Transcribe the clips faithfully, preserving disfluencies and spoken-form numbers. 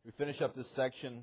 We finish up this section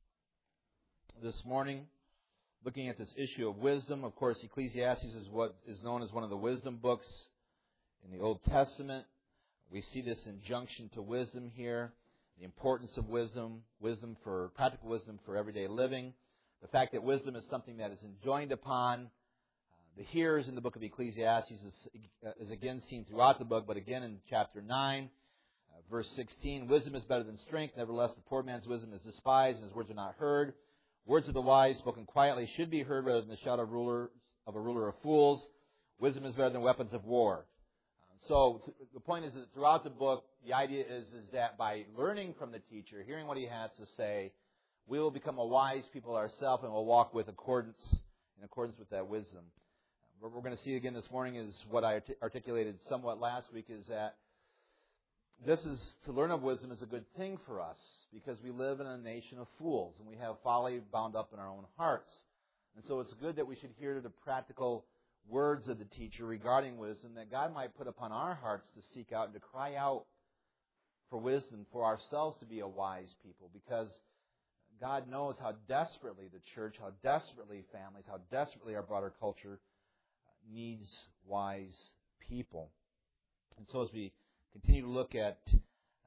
this morning looking at this issue of wisdom. Of course, Ecclesiastes is what is known as one of the wisdom books in the Old Testament. We see this injunction to wisdom here, the importance of wisdom, wisdom for practical wisdom for everyday living, the fact that wisdom is something that is enjoined upon uh, the hearers in the book of Ecclesiastes is, uh, is again seen throughout the book, but again in chapter nine. Uh, verse sixteen, wisdom is better than strength. Nevertheless, the poor man's wisdom is despised, and his words are not heard. Words of the wise spoken quietly should be heard rather than the shout of, ruler, of a ruler of fools. Wisdom is better than weapons of war. Uh, so th- the point is that throughout the book, the idea is, is that by learning from the teacher, hearing what he has to say, we will become a wise people ourselves and will walk with accordance, in accordance with that wisdom. What we're going to see again this morning is what I art- articulated somewhat last week, is that this is, to learn of wisdom is a good thing for us because we live in a nation of fools and we have folly bound up in our own hearts. And so it's good that we should hear the practical words of the teacher regarding wisdom that God might put upon our hearts to seek out and to cry out for wisdom for ourselves to be a wise people, because God knows how desperately the church, how desperately families, how desperately our broader culture needs wise people. And so as we continue to look at uh,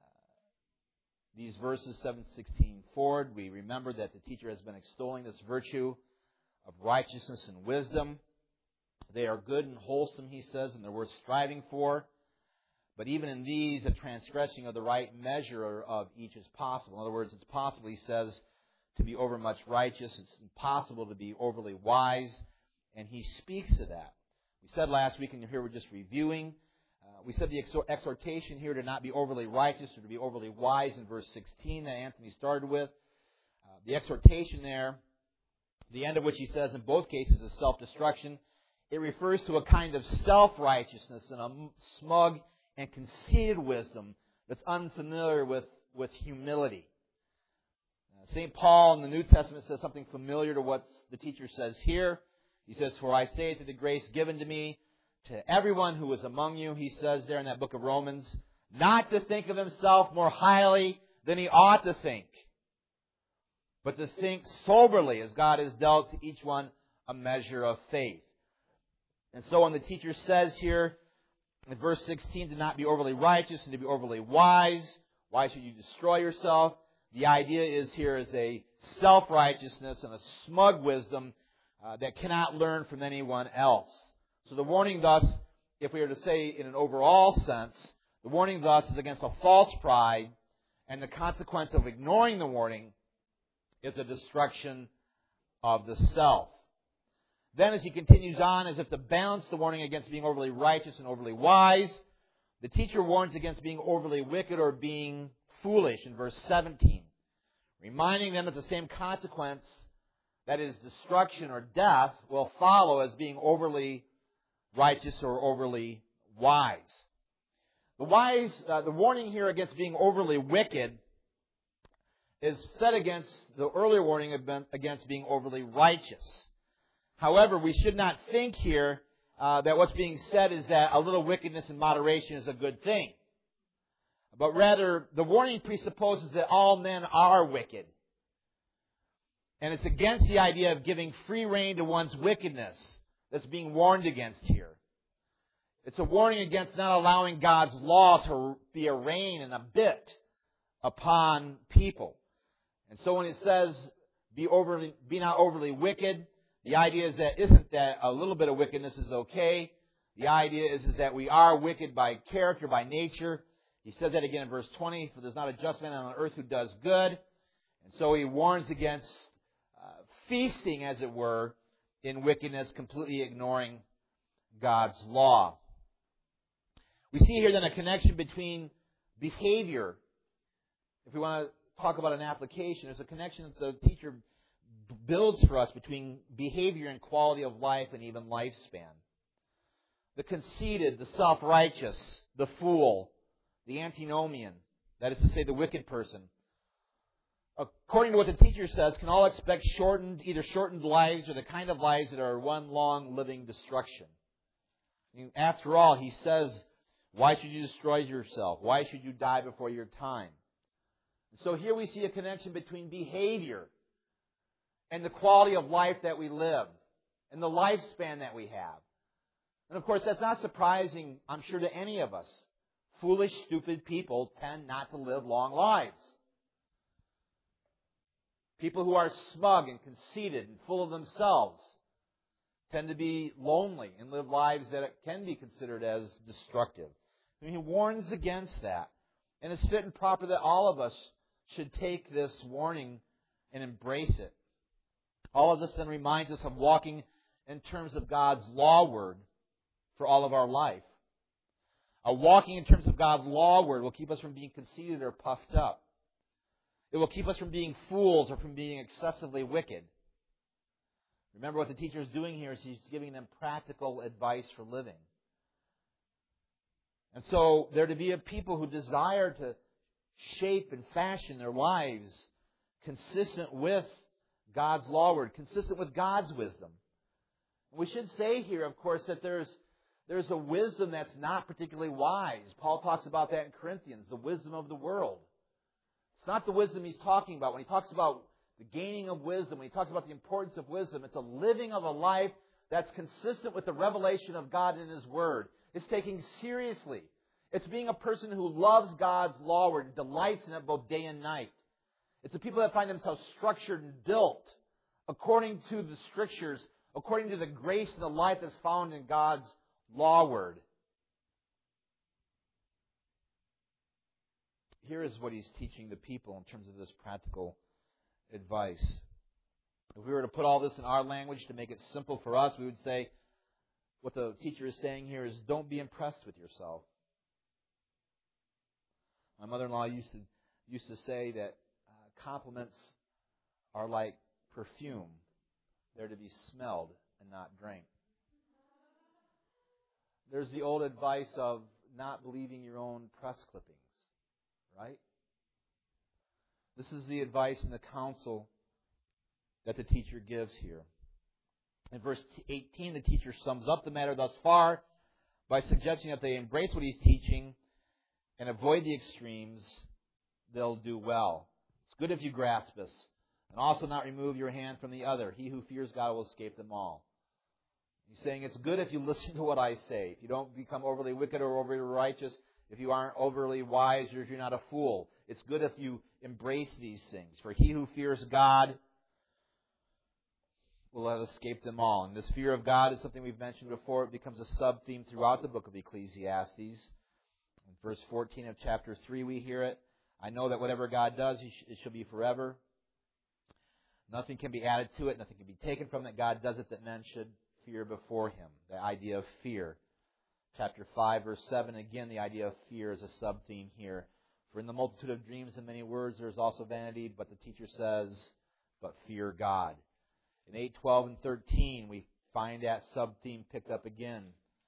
these verses, seven sixteen forward, we remember that the teacher has been extolling this virtue of righteousness and wisdom. They are good and wholesome, he says, and they're worth striving for. But even in these, a transgressing of the right measure of each is possible. In other words, it's possible, he says, to be overmuch righteous. It's impossible to be overly wise. And he speaks to that. We said last week, and here we're just reviewing, uh, we said the exhortation here to not be overly righteous or to be overly wise in verse sixteen that Anthony started with. Uh, the exhortation there, the end of which he says in both cases is self-destruction. It refers to a kind of self-righteousness and a smug and conceited wisdom that's unfamiliar with, with humility. Uh, Saint Paul in the New Testament says something familiar to what the teacher says here. He says, "For I say to the grace given to me, to everyone who is among you," he says there in that book of Romans, "not to think of himself more highly than he ought to think, but to think soberly as God has dealt to each one a measure of faith." And so when the teacher says here in verse sixteen to not be overly righteous and to be overly wise, why should you destroy yourself? The idea is here is a self-righteousness and a smug wisdom uh, that cannot learn from anyone else. So the warning thus, if we were to say in an overall sense, the warning thus is against a false pride, and the consequence of ignoring the warning is the destruction of the self. Then as he continues on, as if to balance the warning against being overly righteous and overly wise, the teacher warns against being overly wicked or being foolish in verse seventeen, reminding them that the same consequence, that is destruction or death, will follow as being overly righteous or overly wise. The wise, uh, the warning here against being overly wicked is set against the earlier warning against being overly righteous. However, we should not think here uh, that what's being said is that a little wickedness in moderation is a good thing. But rather, the warning presupposes that all men are wicked. And it's against the idea of giving free rein to one's wickedness that's being warned against here. It's a warning against not allowing God's law to be a rein and a bit upon people. And so when it says, be overly, be not overly wicked, the idea is that isn't that a little bit of wickedness is okay. The idea is, is that we are wicked by character, by nature. He said that again in verse twenty, "For there's not a just man on earth who does good." And so he warns against uh, feasting, as it were, in wickedness, completely ignoring God's law. We see here then a connection between behavior. If we want to talk about an application, there's a connection that the teacher builds for us between behavior and quality of life and even lifespan. The conceited, the self-righteous, the fool, the antinomian, that is to say the wicked person, according to what the teacher says, can all expect shortened, either shortened lives or the kind of lives that are one long living destruction. I mean, after all, he says, why should you destroy yourself? Why should you die before your time? So here we see a connection between behavior and the quality of life that we live and the lifespan that we have. And of course, that's not surprising, I'm sure, to any of us. Foolish, stupid people tend not to live long lives. People who are smug and conceited and full of themselves tend to be lonely and live lives that can be considered as destructive. And he warns against that. And it's fit and proper that all of us should take this warning and embrace it. All of this then reminds us of walking in terms of God's law word for all of our life. A walking in terms of God's law word will keep us from being conceited or puffed up. It will keep us from being fools or from being excessively wicked. Remember what the teacher is doing here is he's giving them practical advice for living. And so they're to be a people who desire to shape and fashion their lives consistent with God's law word, consistent with God's wisdom. We should say here, of course, that there's there's a wisdom that's not particularly wise. Paul talks about that in Corinthians, the wisdom of the world. It's not the wisdom he's talking about. When he talks about the gaining of wisdom, when he talks about the importance of wisdom, it's a living of a life that's consistent with the revelation of God in His Word. It's taking seriously. It's being a person who loves God's law word and delights in it both day and night. It's the people that find themselves structured and built according to the Scriptures, according to the grace and the life that's found in God's law word. Here is what he's teaching the people in terms of this practical advice. If we were to put all this in our language to make it simple for us, we would say what the teacher is saying here is don't be impressed with yourself. My mother-in-law used to used to say that uh, compliments are like perfume. They're to be smelled and not drank. There's the old advice of not believing your own press clippings, right? This is the advice and the counsel that the teacher gives here. In verse eighteen, the teacher sums up the matter thus far by suggesting that they embrace what he's teaching and avoid the extremes. They'll do well. It's good if you grasp this, and also not remove your hand from the other. He who fears God will escape them all. He's saying it's good if you listen to what I say. If you don't become overly wicked or overly righteous, if you aren't overly wise or if you're not a fool. It's good if you embrace these things. For he who fears God will escape them all. And this fear of God is something we've mentioned before. It becomes a sub-theme throughout the book of Ecclesiastes. In verse fourteen of chapter three we hear it. I know that whatever God does, it shall be forever. Nothing can be added to it. Nothing can be taken from it. God does it that men should fear before Him. The idea of fear. Chapter five, verse seven, again, the idea of fear is a sub-theme here. For in the multitude of dreams and many words there is also vanity, but the teacher says, but fear God. In eight, twelve, and thirteen, we find that sub-theme picked up again.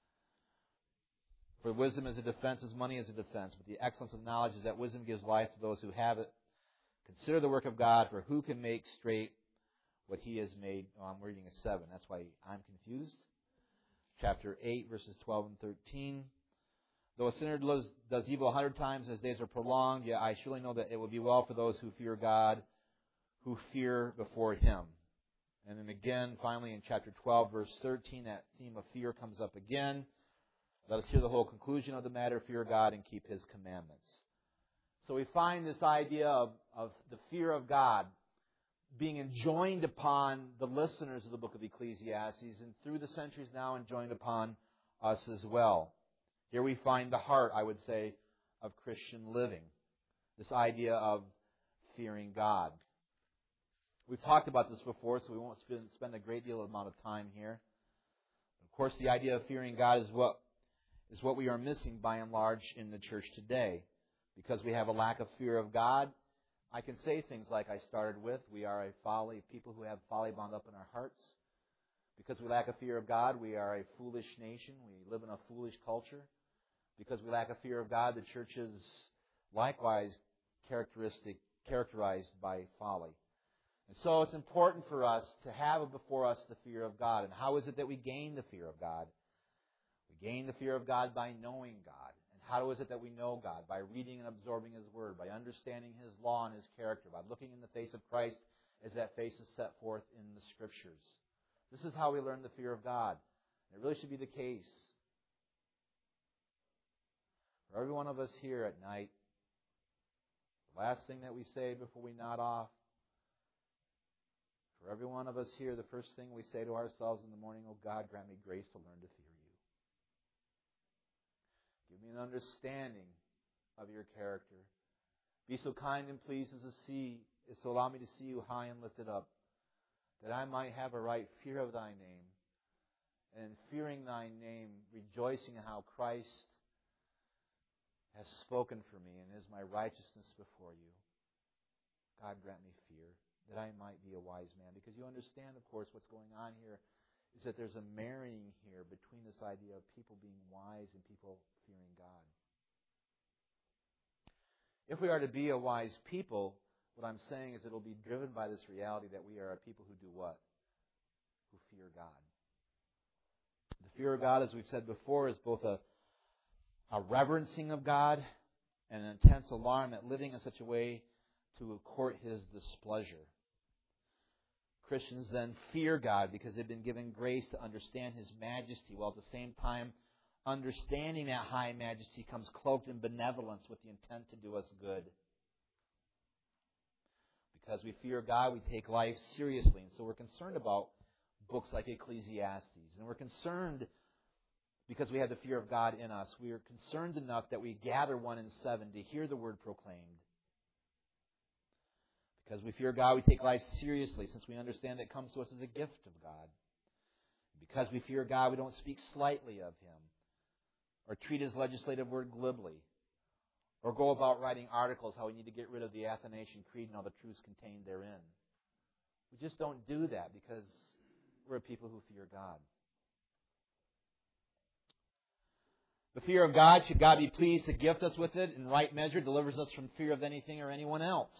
For wisdom is a defense as money is a defense, but the excellence of knowledge is that wisdom gives life to those who have it. Consider the work of God, for who can make straight what He has made? Oh, I'm reading a seven. That's why I'm confused. Chapter eight, verses twelve and thirteen. Though a sinner does evil a hundred times and his days are prolonged, yet I surely know that it will be well for those who fear God, who fear before Him. And then again, finally, in chapter twelve, verse thirteen, that theme of fear comes up again. Let us hear the whole conclusion of the matter. Fear God and keep His commandments. So we find this idea of, of the fear of God being enjoined upon the listeners of the book of Ecclesiastes, and through the centuries now enjoined upon us as well. Here we find the heart, I would say, of Christian living. This idea of fearing God. We've talked about this before, so we won't spend, spend a great deal of amount of time here. Of course, the idea of fearing God is what is what we are missing by and large in the church today. Because we have a lack of fear of God, I can say things like I started with. We are a folly, people who have folly bound up in our hearts. Because we lack a fear of God, we are a foolish nation. We live in a foolish culture. Because we lack a fear of God, the church is likewise characteristic, characterized by folly. And so it's important for us to have before us the fear of God. And how is it that we gain the fear of God? We gain the fear of God by knowing God. And How is it that we know God? By reading and absorbing His Word, by understanding His law and His character, by looking in the face of Christ as that face is set forth in the Scriptures. This is how we learn the fear of God. It really should be the case for every one of us here at night. The last thing that we say before we nod off. For every one of us here, the first thing we say to ourselves in the morning, oh God, grant me grace to learn to fear You. Give me an understanding of Your character. Be so kind and pleased as to see, is to allow me to see You high and lifted up, that I might have a right fear of Thy name, and fearing Thy name, rejoicing in how Christ has spoken for me and is my righteousness before You. God, grant me fear, that I might be a wise man. Because you understand, of course, what's going on here is that there's a marrying here between this idea of people being wise and people fearing God. If we are to be a wise people, what I'm saying is it'll be driven by this reality that we are a people who do what? Who fear God. The fear of God, as we've said before, is both a, a reverencing of God and an intense alarm at living in such a way to court His displeasure. Christians then fear God because they've been given grace to understand His majesty, while at the same time understanding that high majesty comes cloaked in benevolence with the intent to do us good. Because we fear God, we take life seriously. And so we're concerned about books like Ecclesiastes. And we're concerned because we have the fear of God in us. We are concerned enough that we gather one in seven to hear the word proclaimed. Because we fear God, we take life seriously, since we understand that it comes to us as a gift of God. Because we fear God, we don't speak slightly of Him, or treat His legislative word glibly, or go about writing articles how we need to get rid of the Athanasian Creed and all the truths contained therein. We just don't do that because we're a people who fear God. The fear of God, should God be pleased to gift us with it in right measure, delivers us from fear of anything or anyone else.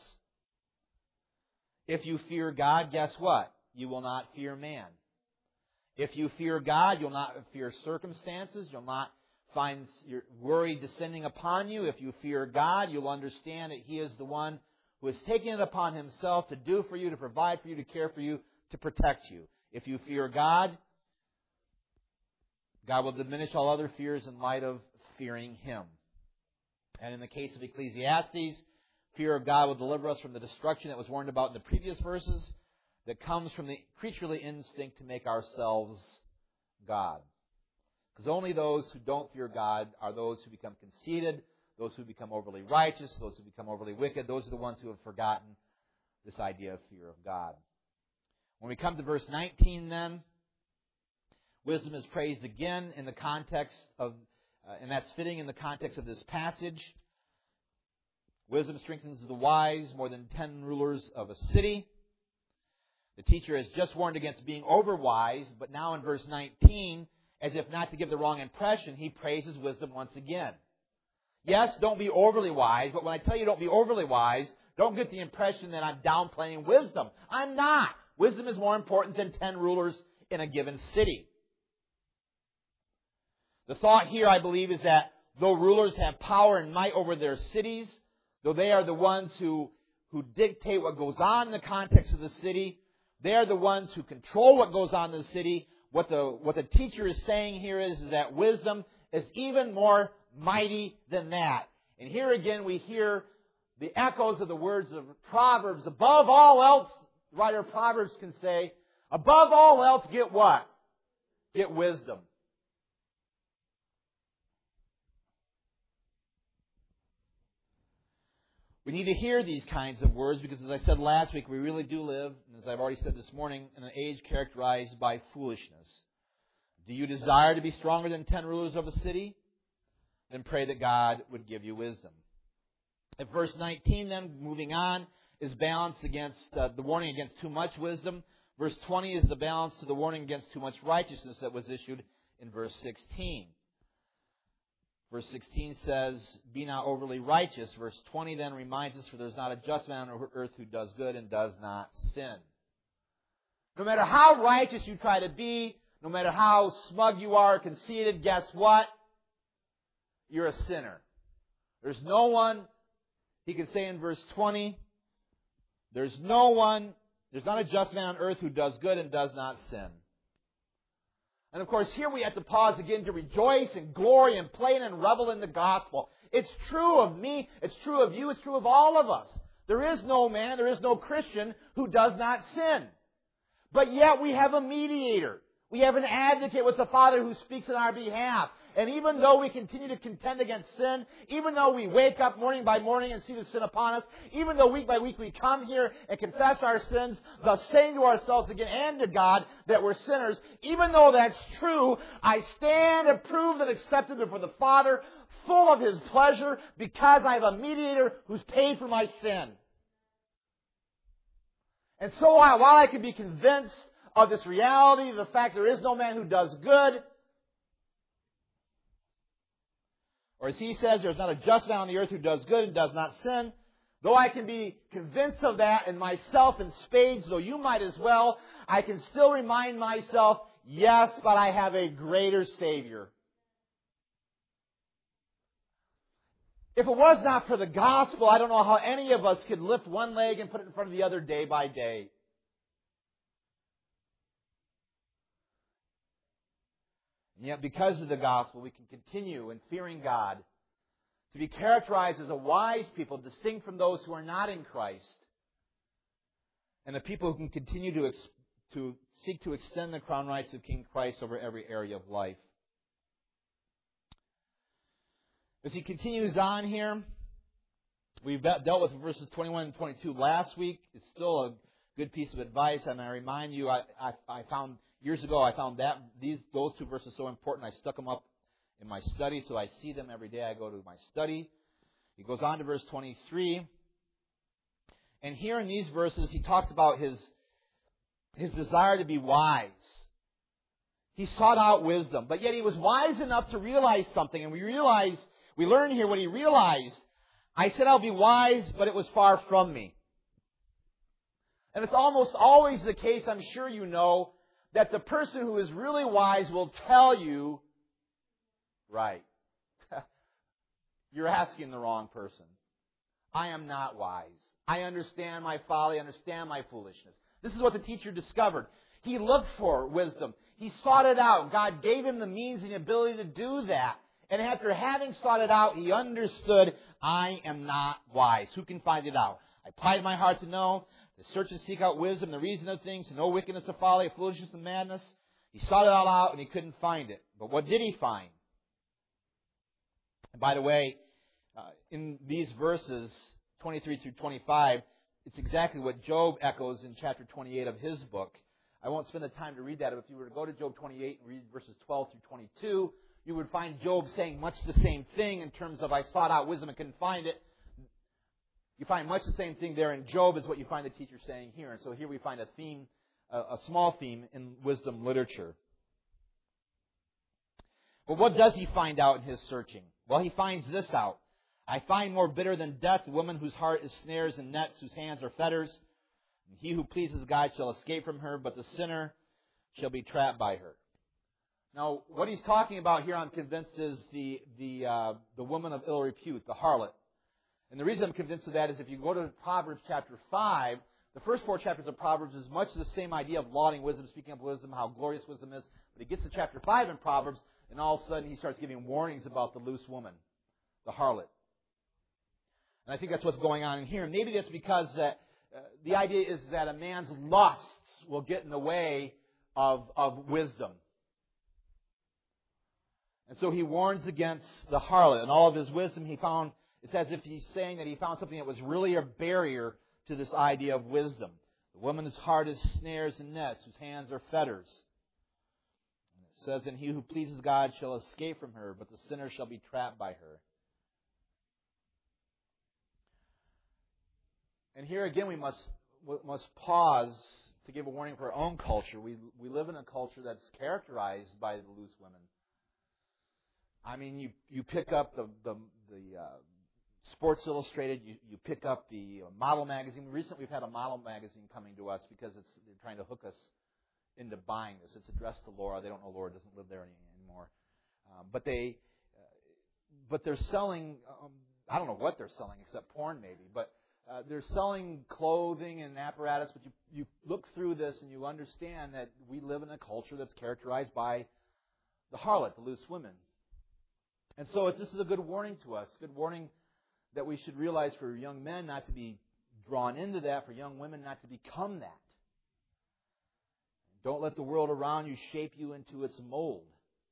If you fear God, guess what? You will not fear man. If you fear God, you'll not fear circumstances. You'll not find your worry descending upon you. If you fear God, you'll understand that He is the one who has taken it upon Himself to do for you, to provide for you, to care for you, to protect you. If you fear God, God will diminish all other fears in light of fearing Him. And in the case of Ecclesiastes, fear of God will deliver us from the destruction that was warned about in the previous verses, that comes from the creaturely instinct to make ourselves God. Because only those who don't fear God are those who become conceited, those who become overly righteous, those who become overly wicked. Those are the ones who have forgotten this idea of fear of God. When we come to verse nineteen then, wisdom is praised again in the context of, uh, and that's fitting in the context of this passage. Wisdom strengthens the wise more than ten rulers of a city. The teacher has just warned against being overwise, but now in verse nineteen, as if not to give the wrong impression, he praises wisdom once again. Yes, don't be overly wise, but when I tell you don't be overly wise, don't get the impression that I'm downplaying wisdom. I'm not. Wisdom is more important than ten rulers in a given city. The thought here, I believe, is that though rulers have power and might over their cities, though they are the ones who, who dictate what goes on in the context of the city, they are the ones who control what goes on in the city. What the, what the teacher is saying here is, is that wisdom is even more mighty than that. And here again we hear the echoes of the words of Proverbs. Above all else, the writer of Proverbs can say, above all else, get what? Get wisdom. We need to hear these kinds of words because, as I said last week, we really do live, and as I've already said this morning, in an age characterized by foolishness. Do you desire to be stronger than ten rulers of a city? Then pray that God would give you wisdom. At verse nineteen, then, moving on, is balanced against uh, the warning against too much wisdom. Verse twenty is the balance to the warning against too much righteousness that was issued in verse sixteen. Verse sixteen says, be not overly righteous. Verse twenty then reminds us, for there is not a just man on earth who does good and does not sin. No matter how righteous you try to be, no matter how smug you are, conceited, guess what? you're a sinner. There's no one, he can say in verse twenty, there's no one, there's not a just man on earth who does good and does not sin. And of course, here we have to pause again to rejoice and glory and play and revel in the gospel. It's true of me, it's true of you, it's true of all of us. There is no man, there is no Christian who does not sin. But yet we have a mediator. We have an advocate with the Father who speaks on our behalf. And even though we continue to contend against sin, even though we wake up morning by morning and see the sin upon us, even though week by week we come here and confess our sins, thus saying to ourselves again and to God that we're sinners, even though that's true, I stand approved and accepted before the Father, full of His pleasure, because I have a mediator who's paid for my sin. And so while I can be convinced of this reality, the fact there is no man who does good, or as he says, there's not a just man on the earth who does good and does not sin, though I can be convinced of that in myself in spades, though you might as well, I can still remind myself, yes, but I have a greater Savior. If it was not for the gospel, I don't know how any of us could lift one leg and put it in front of the other day by day. And yet, because of the gospel, we can continue in fearing God, to be characterized as a wise people, distinct from those who are not in Christ, and a people who can continue to, ex- to seek to extend the crown rights of King Christ over every area of life. As he continues on here, we've dealt with verses twenty-one and twenty-two last week. It's still a good piece of advice, and I remind you, I, I, I found years ago, I found that these those two verses so important. I stuck them up in my study, so I see them every day I go to my study. He goes on to verse twenty-three, and here in these verses, he talks about his his desire to be wise. He sought out wisdom, but yet he was wise enough to realize something, and we realize. We learn here what he realized. I said I'll be wise, but it was far from me. And it's almost always the case, I'm sure you know, that the person who is really wise will tell you, right, you're asking the wrong person. I am not wise. I understand my folly, I understand my foolishness. This is what the teacher discovered. He looked for wisdom. He sought it out. God gave him the means and the ability to do that. And after having sought it out, he understood, I am not wise. Who can find it out? I applied my heart to know, to search and seek out wisdom, the reason of things, to know wickedness of folly, foolishness and madness. He sought it all out and he couldn't find it. But what did he find? And by the way, uh, in these verses, twenty-three through twenty-five, it's exactly what Job echoes in chapter twenty-eight of his book. I won't spend the time to read that. If you were to go to Job twenty-eight and read verses twelve through twenty-two, you would find Job saying much the same thing in terms of I sought out wisdom and couldn't find it. You find much the same thing there in Job as what you find the teacher saying here. And so here we find a theme, a small theme in wisdom literature. But what does he find out in his searching? Well, he finds this out. I find more bitter than death a woman whose heart is snares and nets, whose hands are fetters. And he who pleases God shall escape from her, but the sinner shall be trapped by her. Now, what he's talking about here, I'm convinced, is the the uh, the woman of ill repute, the harlot. And the reason I'm convinced of that is if you go to Proverbs chapter five, the first four chapters of Proverbs is much the same idea of lauding wisdom, speaking of wisdom, how glorious wisdom is. But he gets to chapter five in Proverbs, and all of a sudden he starts giving warnings about the loose woman, the harlot. And I think that's what's going on in here. And maybe that's because that, uh, the idea is that a man's lusts will get in the way of, of wisdom. And so he warns against the harlot. And all of his wisdom he found, it's as if he's saying that he found something that was really a barrier to this idea of wisdom. The woman's heart is snares and nets, whose hands are fetters. And it says, and he who pleases God shall escape from her, but the sinner shall be trapped by her. And here again we must must pause to give a warning for our own culture. We we live in a culture that's characterized by the loose women. I mean, you, you pick up the the, the uh, Sports Illustrated, you, you pick up the model magazine. Recently we've had a model magazine coming to us because it's they're trying to hook us into buying this. It's addressed to Laura. They don't know Laura doesn't live there any, anymore. Um, but they, uh, but they're selling, um, I don't know what they're selling except porn maybe, but uh, they're selling clothing and apparatus, but you, you look through this and you understand that we live in a culture that's characterized by the harlot, the loose women. And so it's, this is a good warning to us, good warning that we should realize for young men not to be drawn into that, for young women not to become that. Don't let the world around you shape you into its mold.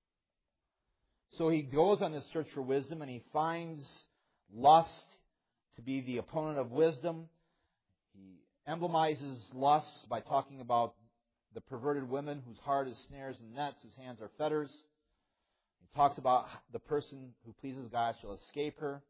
So he goes on this search for wisdom, and he finds lust to be the opponent of wisdom. He emblemizes lust by talking about the perverted women whose heart is snares and nets, whose hands are fetters. He talks about the person who pleases God shall escape her.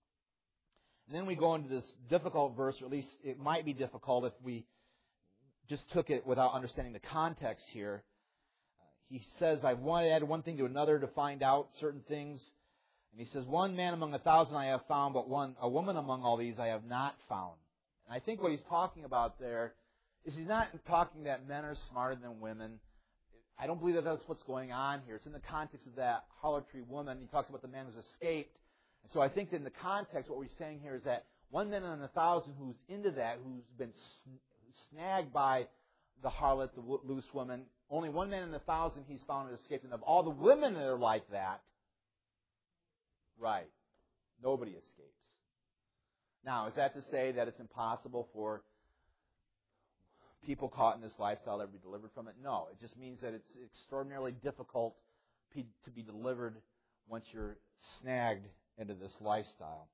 And then we go into this difficult verse, or at least it might be difficult if we just took it without understanding the context here. Uh, he says, I want to add one thing to another to find out certain things. And he says, one man among a thousand I have found, but one a woman among all these I have not found. And I think what he's talking about there is he's not talking that men are smarter than women. I don't believe that that's what's going on here. It's in the context of that harlotry woman. He talks about the man who's escaped. And so I think that in the context, what we're saying here is that one man in a thousand who's into that, who's been snagged by the harlot, the loose woman, only one man in a thousand he's found has escaped. And of all the women that are like that, right, nobody escapes. Now, is that to say that it's impossible for people caught in this lifestyle to be delivered from it? No. It just means that it's extraordinarily difficult to be delivered once you're snagged into this lifestyle.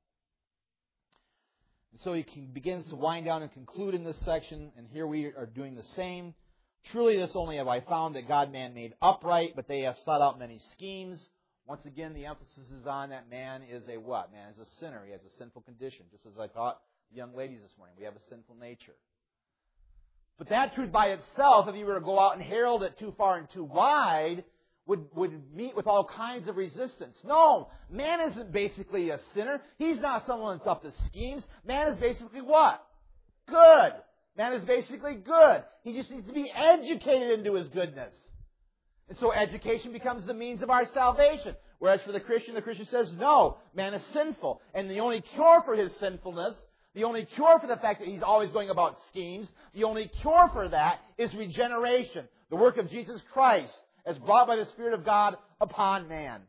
And so he can, begins to wind down and conclude in this section, and here we are doing the same. Truly this only have I found, that God man made upright, but they have sought out many schemes. Once again, the emphasis is on that man is a what? Man is a sinner. He has a sinful condition. Just as I taught the young ladies this morning, we have a sinful nature. But that truth by itself, if you were to go out and herald it too far and too wide, would, would meet with all kinds of resistance. No, man isn't basically a sinner. He's not someone that's up to schemes. Man is basically what? Good. Man is basically good. He just needs to be educated into his goodness. And so education becomes the means of our salvation. Whereas for the Christian, the Christian says, no, man is sinful. And the only cure for his sinfulness, the only cure for the fact that he's always going about schemes, the only cure for that is regeneration. The work of Jesus Christ as brought by the Spirit of God upon man.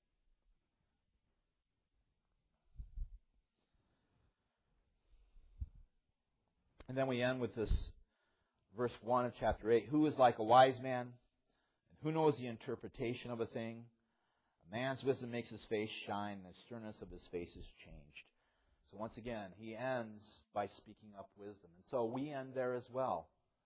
And then we end with this verse one of chapter eight. Who is like a wise man? And who knows the interpretation of a thing? A man's wisdom makes his face shine, and the sternness of his face is changed. So once again, he ends by speaking up wisdom. And so we end there as well.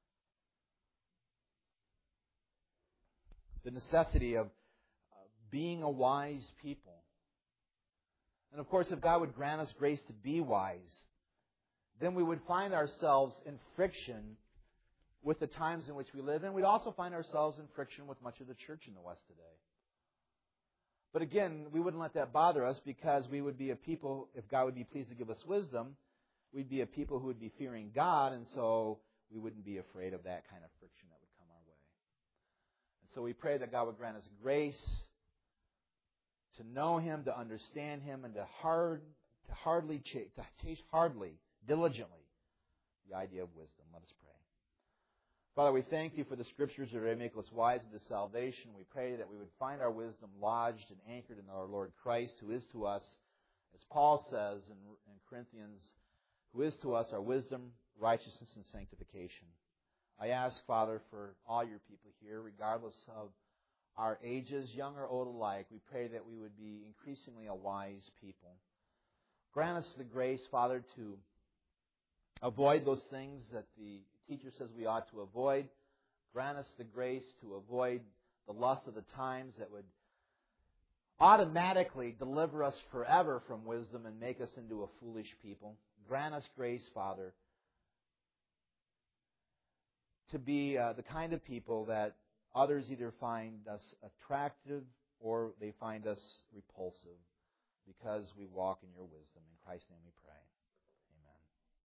The necessity of being a wise people. And of course, if God would grant us grace to be wise, then we would find ourselves in friction with the times in which we live. And we'd also find ourselves in friction with much of the church in the West today. But again, we wouldn't let that bother us, because we would be a people, if God would be pleased to give us wisdom, we'd be a people who would be fearing God, and so we wouldn't be afraid of that kind of friction that would come our way. And so we pray that God would grant us grace to know Him, to understand Him, and to hard, to hardly, ch- to chase hardly, diligently, the idea of wisdom. Let us pray. Father, we thank You for the Scriptures that are make us wise unto salvation. We pray that we would find our wisdom lodged and anchored in our Lord Christ, who is to us, as Paul says in, in Corinthians, who is to us our wisdom, righteousness, and sanctification. I ask, Father, for all Your people here, regardless of our ages, young or old alike, we pray that we would be increasingly a wise people. Grant us the grace, Father, to avoid those things that the teacher says we ought to avoid. Grant us the grace to avoid the lust of the times that would automatically deliver us forever from wisdom and make us into a foolish people. Grant us grace, Father, to be uh, the kind of people that others either find us attractive or they find us repulsive, because we walk in Your wisdom. In Christ's name we pray.